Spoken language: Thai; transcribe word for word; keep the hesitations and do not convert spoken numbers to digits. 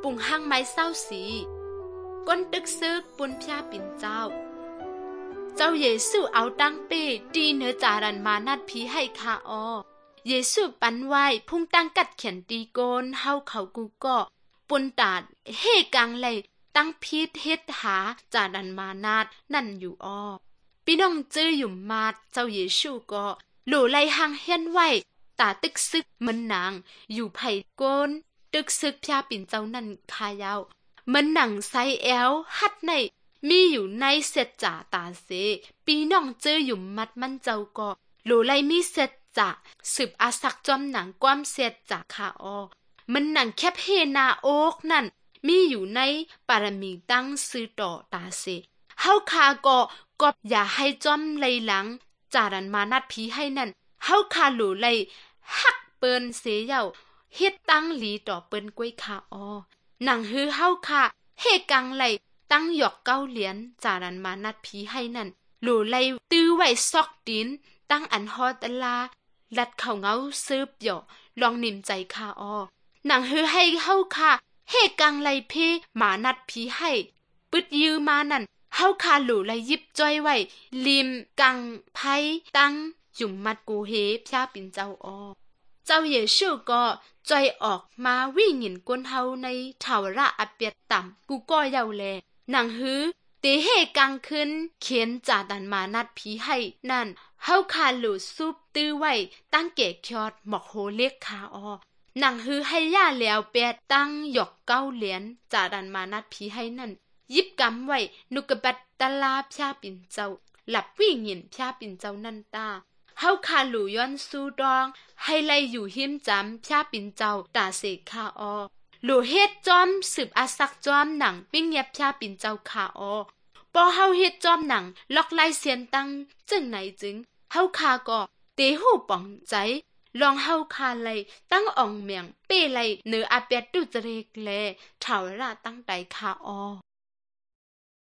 ปุงห้างไม้เศร้าสีก้นตึกซึกปุนพยาปิ่นเจ้าเจ้าเยซูเอาตั้งเป้ตีเนื้อจารันมานัดผีให้คาออเยซูปันไว้พุ่งตั้งกัดเขียนตีโกนเฮาเขากูก็ปุนตาดเฮกังเลยตั้งพีดเฮ็ดหาจารันมานาดนั่นอยู่อ้อพี่น้องจื้ออยู่มาดเจ้าเยซูก็หลู่ไล่หางเฮียนไว้ตาตึกซึกมันนางอยู่ไผ่โกนตึกซึกพยาปิ่นเจ้านั่นคายาวมันหนังไซแอลฮัดในมีอยู่ในเสร็จจ่าตาเสปีน้องเจออยู่มัดมันเจ้าก็หลูไลมีเสร็จจ่าสืบอาศักจอมหนังความเสร็จจ่าคาออมันหนังแคบเฮนาโอกนั่นมีอยู่ในปารมีตั้งซื้อต่อตาเสเฮาคาก็กอบอย่าให้จอมไลหลังจารันมานัดผีให้นั่นเฮาคาหลูไลฮักเปิ้นเสยาเฮ็ดตั้งหลีต่อเปิ้นกล้วยคาออหนังฮือเฮาคาเฮกังไลตั้งหยอกเก้าเหรียญจารันมานัดผีให้นั่นหลูไลตื้อไว้ซอกดินตั้งอันฮอตลาลัดเข้าเงาซึบหยอลองนิ่มใจคาออหนังฮือให้เฮาคาเฮกังไลเพหมานัดผีให้ปึดยือมานั่นเฮาคาหลูไลยิบจ้อยไว้ลิมกังไพตั้งหยุ่มมัดกูเฮพยาปิ่นเจ้าออเจ้าเยซูก็จอยออกมาวิ่งหยินกวนเฮาในทาวระอเปียดต่ำกูก็เยาแลหนังฮือเตเฮกังขึ้นเขียนจาดันมานัดผีให้นั่นเฮาคาหลูซุปตื้อไว้ตั้งเกะคยอดหมอกโหเล็กคาออหนังฮือให้ย่าแล้วเปียดตั้งหยอกเก้าเหรียญจาดันมานัดผีให้นั่นยิบกำไว้นุกบัดตะลาพยาปิ่นเจ้าหลับวิ่งหยินพยาปิ่นเจ้านั่นตาเฮาคาหลูย้อนสู้ดองให้ไล่อยู่หิมจำพยาปิ่นเจ้าตาเสกคาออหลูเฮ็ดจอมสืบอาศักจอมหนังวิ่งเงียบพยาปิ่นเจ้าคาออปอเฮาเฮ็ดจอมหนังล็อกไล่เสียนตั้งจึงไหนจึงเฮาคาก็เตหูป่องใจลองเฮาคาไลตั้งอ่องเมียงเป้ไลเนืออาเปียดตุจเรกแลเฒ่าระตั้งใจคาออ